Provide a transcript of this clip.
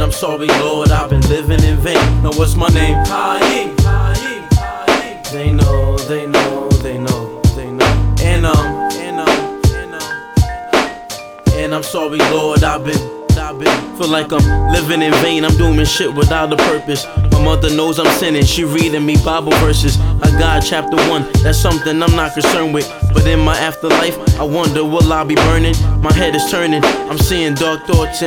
I'm sorry, Lord, I've been living in vain. Now what's my name? Haim. They know, they know, they know, they know. And I'm sorry, Lord, I've been feel like I'm living in vain. I'm doing shit without a purpose. My mother knows I'm sinning, she reading me Bible verses. I got chapter 1, that's something I'm not concerned with. But in my afterlife, I wonder will I be burning? My head is turning, I'm seeing dark thoughts